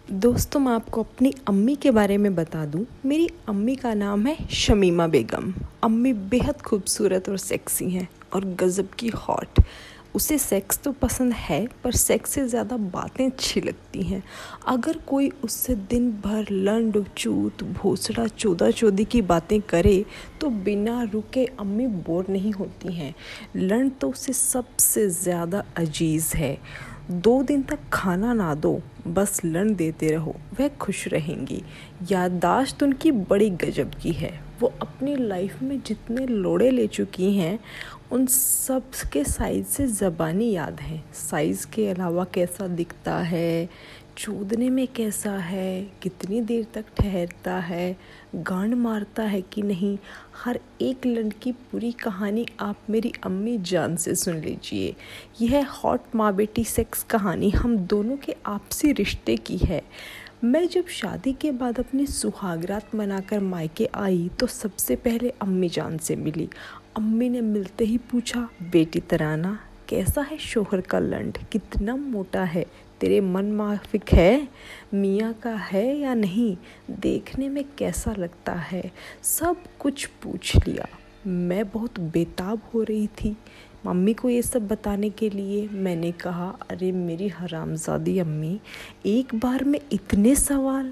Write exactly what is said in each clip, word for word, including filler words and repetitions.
दोस्तों, मैं आपको अपनी अम्मी के बारे में बता दूं। मेरी अम्मी का नाम है शमीमा बेगम। अम्मी बेहद खूबसूरत और सेक्सी हैं और गज़ब की हॉट। उसे सेक्स तो पसंद है, पर सेक्स से ज़्यादा बातें अच्छी लगती हैं। अगर कोई उससे दिन भर लंड चूत भोसड़ा चौदह चौदी की बातें करे तो बिना रुके अम्मी बोर नहीं होती हैं। लंड तो उसे सबसे ज़्यादा अजीज़ है। दो दिन तक खाना ना दो, बस लंड देते रहो, वह खुश रहेंगी। याददाश्त उनकी बड़ी गजब की है। वो अपनी लाइफ में जितने लोड़े ले चुकी हैं उन सब के साइज़ से ज़बानी याद हैं। साइज़ के अलावा कैसा दिखता है, चूदने में कैसा है, कितनी देर तक ठहरता है, गांड मारता है कि नहीं, हर एक लंड की पूरी कहानी आप मेरी अम्मी जान से सुन लीजिए। यह हॉट माँ बेटी सेक्स कहानी हम दोनों के आपसी रिश्ते की है। मैं जब शादी के बाद अपनी सुहागरात मनाकर मायके आई तो सबसे पहले अम्मी जान से मिली। अम्मी ने मिलते ही पूछा, बेटी तराना, कैसा है शोहर का लंड, कितना मोटा है, तेरे मन माफिक है, मियाँ का है या नहीं, देखने में कैसा लगता है, सब कुछ पूछ लिया। मैं बहुत बेताब हो रही थी मम्मी को ये सब बताने के लिए। मैंने कहा, अरे मेरी हरामजादी अम्मी, एक बार में इतने सवाल।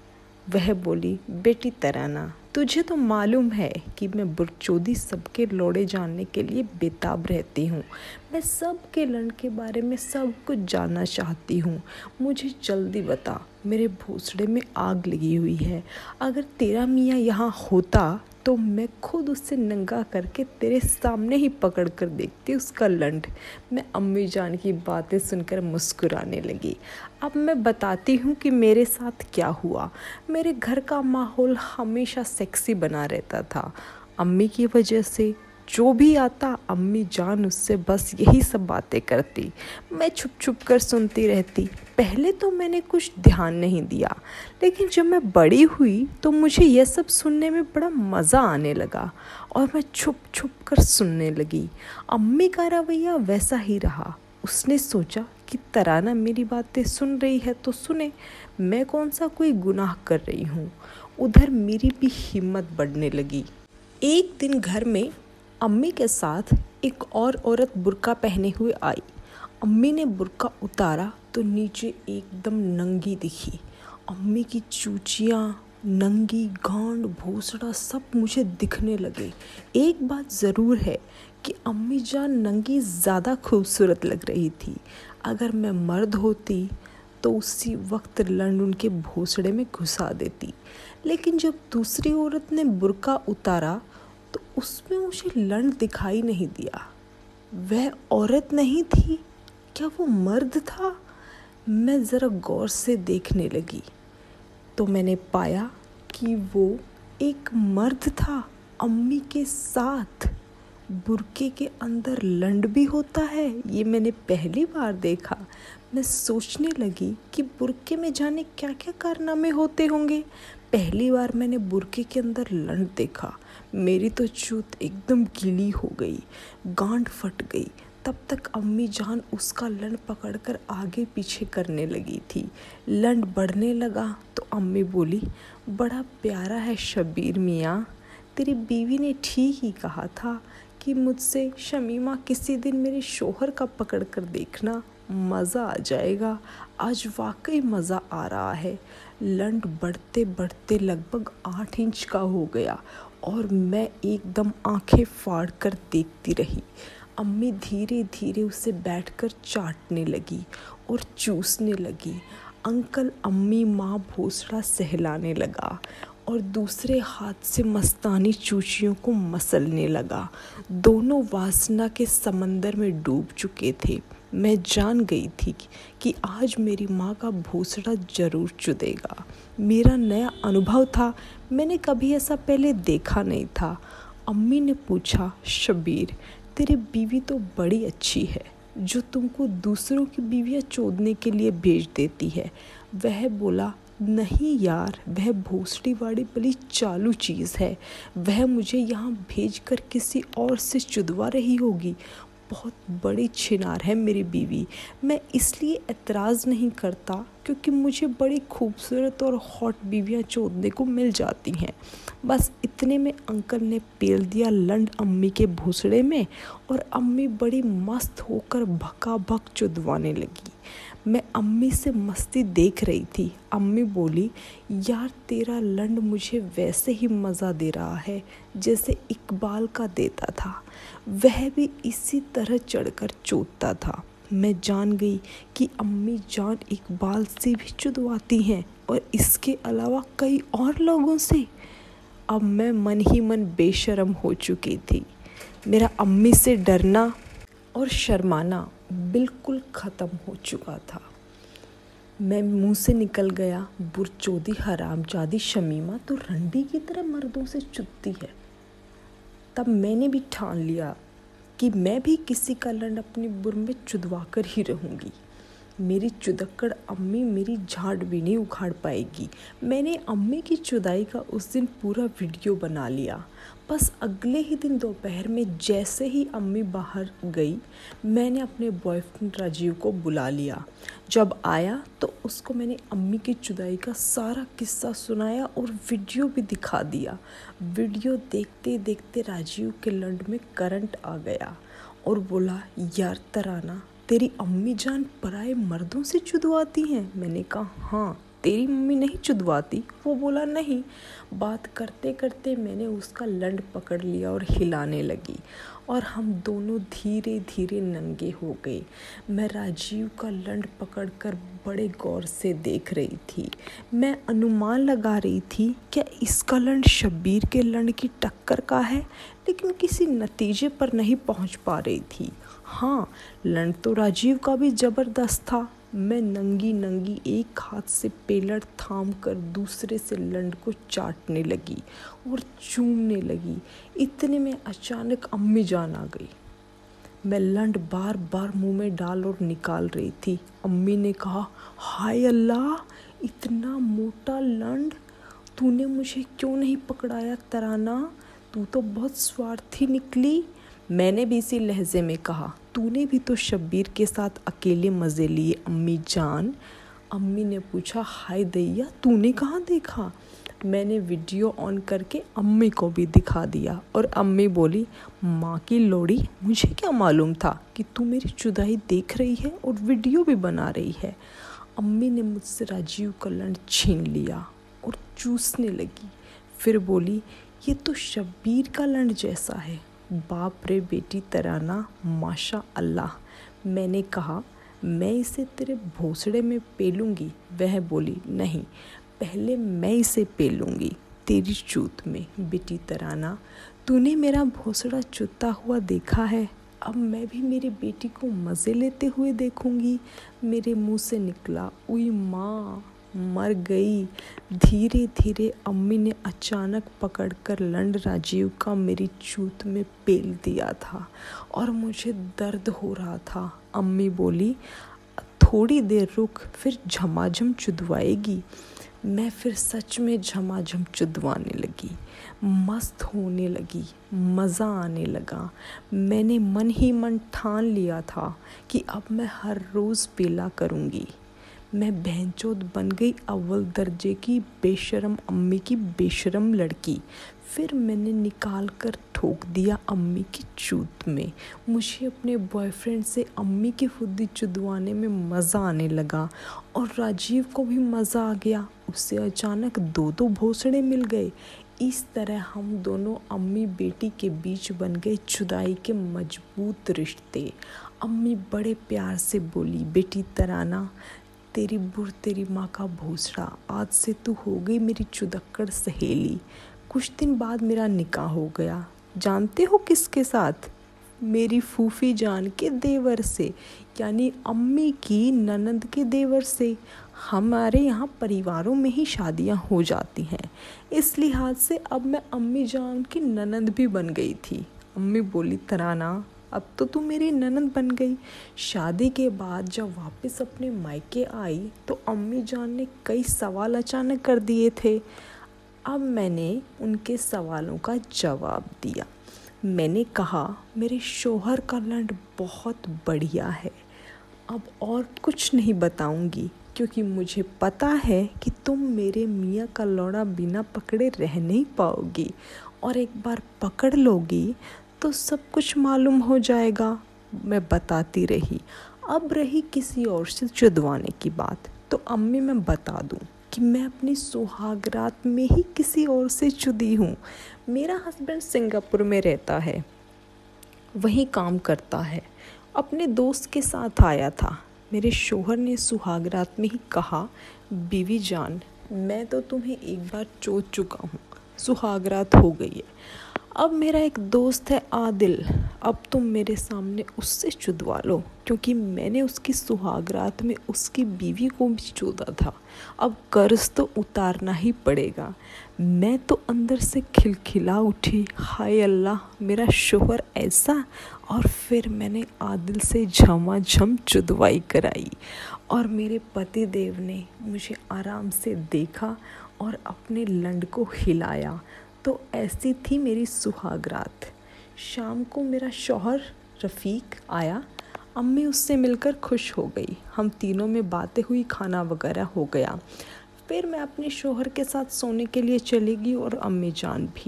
वह बोली, बेटी तराना, तुझे तो मालूम है कि मैं बुरचोदी सबके लोड़े जानने के लिए बेताब रहती हूँ। मैं सब के लंड के बारे में सब कुछ जानना चाहती हूँ। मुझे जल्दी बता, मेरे भोसड़े में आग लगी हुई है। अगर तेरा मियाँ यहाँ होता तो मैं खुद उससे नंगा करके तेरे सामने ही पकड़ कर देखती उसका लंड। मैं अम्मी जान की बातें सुनकर मुस्कुराने लगी। अब मैं बताती हूँ कि मेरे साथ क्या हुआ। मेरे घर का माहौल हमेशा सेक्सी बना रहता था। अम्मी की वजह से जो भी आता अम्मी जान उससे बस यही सब बातें करती। मैं छुप छुप कर सुनती रहती। पहले तो मैंने कुछ ध्यान नहीं दिया, लेकिन जब मैं बड़ी हुई तो मुझे यह सब सुनने में बड़ा मज़ा आने लगा और मैं छुप छुप कर सुनने लगी। अम्मी का रवैया वैसा ही रहा। उसने सोचा कि तराना मेरी बातें सुन रही है तो सुने, मैं कौन सा कोई गुनाह कर रही हूँ। उधर मेरी भी हिम्मत बढ़ने लगी। एक दिन घर में अम्मी के साथ एक और औरत बुर्का पहने हुए आई। अम्मी ने बुर्का उतारा तो नीचे एकदम नंगी दिखी। अम्मी की चूचियाँ, नंगी गांड, भोसड़ा सब मुझे दिखने लगे। एक बात ज़रूर है कि अम्मी जान नंगी ज़्यादा खूबसूरत लग रही थी। अगर मैं मर्द होती तो उसी वक्त लंड उनके भोसड़े में घुसा देती। लेकिन जब दूसरी औरत ने बुर्का उतारा तो उसमें मुझे लंड दिखाई नहीं दिया। वह औरत नहीं थी, क्या वो मर्द था? मैं ज़रा गौर से देखने लगी तो मैंने पाया कि वो एक मर्द था। अम्मी के साथ बुर्के के अंदर लंड भी होता है, ये मैंने पहली बार देखा। मैं सोचने लगी कि बुर्के में जाने क्या क्या कारनामे होते होंगे। पहली बार मैंने बुर्के के अंदर लंड देखा। मेरी तो चूत एकदम गीली हो गई, गांड फट गई। तब तक अम्मी जान उसका लंड पकड़कर आगे पीछे करने लगी थी। लंड बढ़ने लगा तो अम्मी बोली, बड़ा प्यारा है शब्बीर मियाँ, तेरी बीवी ने ठीक ही कहा था कि मुझसे शमीमा किसी दिन मेरे शोहर का पकड़ कर देखना, मज़ा आ जाएगा। आज वाकई मज़ा आ रहा है। लंड बढ़ते बढ़ते लगभग आठ इंच का हो गया और मैं एकदम आंखें फाड़ कर देखती रही। अम्मी धीरे धीरे उसे बैठकर चाटने लगी और चूसने लगी। अंकल अम्मी माँ भोसड़ा सहलाने लगा और दूसरे हाथ से मस्तानी चूचियों को मसलने लगा। दोनों वासना के समंदर में डूब चुके थे। मैं जान गई थी कि आज मेरी माँ का भोसड़ा जरूर चुदेगा। मेरा नया अनुभव था, मैंने कभी ऐसा पहले देखा नहीं था। अम्मी ने पूछा, शब्बीर, तेरी बीवी तो बड़ी अच्छी है जो तुमको दूसरों की बीवियाँ चोदने के लिए भेज देती है। वह बोला, नहीं यार, वह भोसड़ी वाली बड़ी चालू चीज़ है। वह मुझे यहाँ भेजकर किसी और से चुदवा रही होगी। बहुत बड़ी छिनार है मेरी बीवी। मैं इसलिए एतराज़ नहीं करता क्योंकि मुझे बड़ी खूबसूरत और हॉट बीवियाँ चोदने को मिल जाती हैं। बस इतने में अंकल ने पेल दिया लंड अम्मी के भूसड़े में और अम्मी बड़ी मस्त होकर भका भक चुदवाने लगी। मैं अम्मी से मस्ती देख रही थी। अम्मी बोली, यार तेरा लंड मुझे वैसे ही मज़ा दे रहा है जैसे इकबाल का देता था। वह भी इसी तरह चढ़कर चोदता था। मैं जान गई कि अम्मी जान इकबाल से भी चुदवाती हैं और इसके अलावा कई और लोगों से। अब मैं मन ही मन बेशर्म हो चुकी थी। मेरा अम्मी से डरना और शर्माना बिल्कुल ख़त्म हो चुका था। मैं मुंह से निकल गया, बुरचोदी हरामजादी शमीमा तो रंडी की तरह मर्दों से चुदती है। तब मैंने भी ठान लिया कि मैं भी किसी का लंड अपनी बुर में चुदवा कर ही रहूँगी। मेरी चुदक्कड़ अम्मी मेरी झाड़ भी नहीं उखाड़ पाएगी। मैंने अम्मी की चुदाई का उस दिन पूरा वीडियो बना लिया। बस अगले ही दिन दोपहर में जैसे ही अम्मी बाहर गई, मैंने अपने बॉयफ्रेंड राजीव को बुला लिया। जब आया तो उसको मैंने अम्मी की चुदाई का सारा किस्सा सुनाया और वीडियो भी दिखा दिया। वीडियो देखते देखते राजीव के लंड में करंट आ गया और बोला, यार तराना, तेरी अम्मी जान पराए मर्दों से चुदवाती हैं? मैंने कहा, हाँ। तेरी मम्मी नहीं चुदवाती? वो बोला, नहीं। बात करते करते मैंने उसका लंड पकड़ लिया और हिलाने लगी और हम दोनों धीरे धीरे नंगे हो गए। मैं राजीव का लंड पकड़कर बड़े गौर से देख रही थी। मैं अनुमान लगा रही थी क्या इसका लंड शब्बीर के लंड की टक्कर का है, लेकिन किसी नतीजे पर नहीं पहुंच पा रही थी। हाँ, लंड तो राजीव का भी ज़बरदस्त था। मैं नंगी नंगी एक हाथ से पेलर थाम कर दूसरे से लंड को चाटने लगी और चूमने लगी। इतने में अचानक अम्मी जान आ गई। मैं लंड बार बार मुंह में डाल और निकाल रही थी। अम्मी ने कहा, हाय अल्लाह, इतना मोटा लंड, तूने मुझे क्यों नहीं पकड़ाया तराना? तू तो बहुत स्वार्थी निकली। मैंने भी इसी लहजे में कहा, तूने भी तो शब्बीर के साथ अकेले मज़े लिए अम्मी जान। अम्मी ने पूछा, हाय दैया, तूने कहाँ देखा? मैंने वीडियो ऑन करके अम्मी को भी दिखा दिया और अम्मी बोली, माँ की लोड़ी, मुझे क्या मालूम था कि तू मेरी चुदाई देख रही है और वीडियो भी बना रही है। अम्मी ने मुझसे राजीव का लंड छीन लिया और चूसने लगी। फिर बोली, ये तो शब्बीर का लंड जैसा है। बाप रे बेटी तराना, माशा अल्लाह। मैंने कहा, मैं इसे तेरे भोसड़े में पेलूँगी। वह बोली, नहीं, पहले मैं इसे पेलूँगी तेरी चूत में। बेटी तराना, तूने मेरा भोसड़ा चुता हुआ देखा है, अब मैं भी मेरी बेटी को मज़े लेते हुए देखूँगी। मेरे मुंह से निकला, उई माँ, मर गई। धीरे धीरे अम्मी ने अचानक पकड़कर लंड राजीव का मेरी चूत में पेल दिया था और मुझे दर्द हो रहा था। अम्मी बोली, थोड़ी देर रुक, फिर झमाझम चुदवाएगी। मैं फिर सच में झमाझम चुदवाने लगी, मस्त होने लगी, मज़ा आने लगा। मैंने मन ही मन ठान लिया था कि अब मैं हर रोज़ पेला करूँगी। मैं बहनचोद बन गई अव्वल दर्जे की बेशरम अम्मी की बेशरम लड़की। फिर मैंने निकाल कर ठोक दिया अम्मी की चूत में। मुझे अपने बॉयफ्रेंड से अम्मी की फुद्दी चुदवाने में मज़ा आने लगा और राजीव को भी मज़ा आ गया। उससे अचानक दो दो भोसड़े मिल गए। इस तरह हम दोनों अम्मी बेटी के बीच बन गए चुदाई के मजबूत रिश्ते। अम्मी बड़े प्यार से बोली, बेटी तराना, तेरी बुर तेरी माँ का भोसड़ा, आज से तू हो गई मेरी चुदक्कड़ सहेली। कुछ दिन बाद मेरा निकाह हो गया। जानते हो किसके साथ? मेरी फूफी जान के देवर से, यानी अम्मी की ननंद के देवर से। हमारे यहाँ परिवारों में ही शादियाँ हो जाती हैं, इस लिहाज से अब मैं अम्मी जान की ननंद भी बन गई थी। अम्मी बोली, तराना, अब तो तू मेरी ननंद बन गई। शादी के बाद जब वापस अपने मायके आई तो अम्मी जान ने कई सवाल अचानक कर दिए थे। अब मैंने उनके सवालों का जवाब दिया। मैंने कहा मेरे शौहर का लंड बहुत बढ़िया है। अब और कुछ नहीं बताऊंगी क्योंकि मुझे पता है कि तुम मेरे मियाँ का लौड़ा बिना पकड़े रह नहीं पाओगी, और एक बार पकड़ लोगी तो सब कुछ मालूम हो जाएगा। मैं बताती रही। अब रही किसी और से चुदवाने की बात, तो अम्मी मैं बता दूं कि मैं अपनी सुहागरात में ही किसी और से चुदी हूँ। मेरा हस्बैंड सिंगापुर में रहता है, वहीं काम करता है। अपने दोस्त के साथ आया था। मेरे शौहर ने सुहागरात में ही कहा, बीवी जान मैं तो तुम्हें एक बार चोद चुका हूँ, सुहागरात हो गई है। अब मेरा एक दोस्त है आदिल, अब तुम मेरे सामने उससे चुदवा लो, क्योंकि मैंने उसकी सुहागरात में उसकी बीवी को भी चोदा था। अब कर्ज तो उतारना ही पड़ेगा। मैं तो अंदर से खिलखिला उठी, हाय अल्लाह मेरा शौहर ऐसा। और फिर मैंने आदिल से झमाझम चुदवाई कराई और मेरे पति देव ने मुझे आराम से देखा और अपने लंड को हिलाया। तो ऐसी थी मेरी सुहागरात। शाम को मेरा शौहर रफ़ीक आया। अम्मी उससे मिलकर खुश हो गई। हम तीनों में बातें हुई, खाना वगैरह हो गया। फिर मैं अपने शौहर के साथ सोने के लिए चली गई और अम्मी जान भी।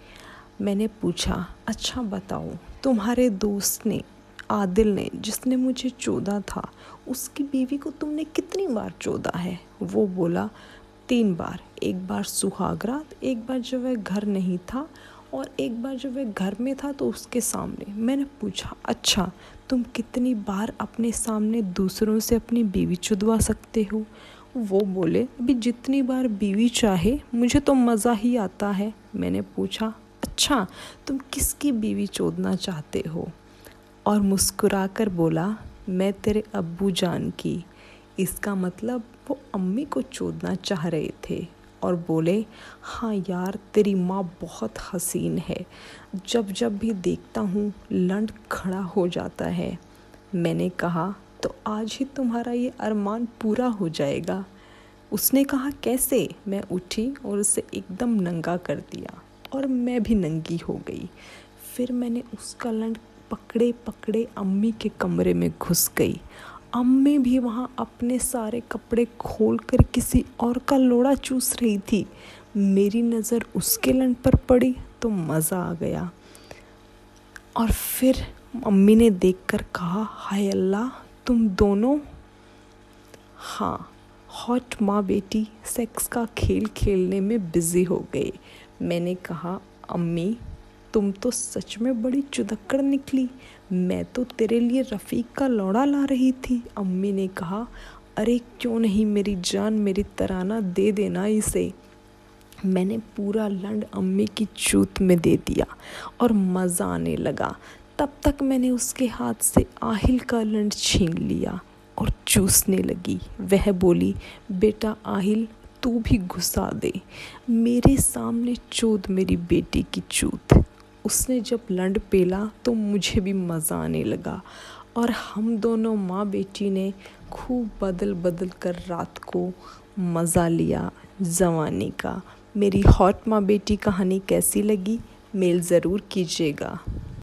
मैंने पूछा, अच्छा बताओ तुम्हारे दोस्त ने, आदिल ने, जिसने मुझे चोदा था, उसकी बीवी को तुमने कितनी बार चोदा है? वो बोला, तीन बार। एक बार सुहागरात, एक बार जब वह घर नहीं था, और एक बार जब वह घर में था तो उसके सामने। मैंने पूछा, अच्छा तुम कितनी बार अपने सामने दूसरों से अपनी बीवी चुदवा सकते हो? वो बोले, अभी जितनी बार बीवी चाहे, मुझे तो मज़ा ही आता है। मैंने पूछा, अच्छा तुम किसकी बीवी चोदना चाहते हो? और मुस्कुराकर बोला, मैं तेरे अब्बू जान की। इसका मतलब वो अम्मी को चोदना चाह रहे थे और बोले, हाँ यार तेरी माँ बहुत हसीन है, जब जब भी देखता हूँ लंड खड़ा हो जाता है। मैंने कहा, तो आज ही तुम्हारा ये अरमान पूरा हो जाएगा। उसने कहा, कैसे? मैं उठी और उसे एकदम नंगा कर दिया और मैं भी नंगी हो गई। फिर मैंने उसका लंड पकड़े पकड़े अम्मी के कमरे में घुस गई। अम्मी भी वहाँ अपने सारे कपड़े खोल कर किसी और का लोड़ा चूस रही थी। मेरी नज़र उसके लंड पर पड़ी तो मज़ा आ गया। और फिर अम्मी ने देखकर कहा, हाय अल्लाह तुम दोनों, हाँ हॉट माँ बेटी सेक्स का खेल खेलने में बिज़ी हो गए। मैंने कहा, अम्मी तुम तो सच में बड़ी चुदक्कड़ निकली, मैं तो तेरे लिए रफ़ीक का लौड़ा ला रही थी। अम्मी ने कहा, अरे क्यों नहीं मेरी जान, मेरी तराना दे देना इसे। मैंने पूरा लंड अम्मी की चूत में दे दिया और मज़ा आने लगा। तब तक मैंने उसके हाथ से आहिल का लंड छीन लिया और चूसने लगी। वह बोली, बेटा आहिल तू भी घुसा दे, मेरे सामने चोद मेरी बेटी की चूत। उसने जब लंड पेला तो मुझे भी मज़ा आने लगा और हम दोनों माँ बेटी ने खूब बदल बदल कर रात को मज़ा लिया जवानी का। मेरी हॉट माँ बेटी कहानी कैसी लगी? मेल ज़रूर कीजिएगा।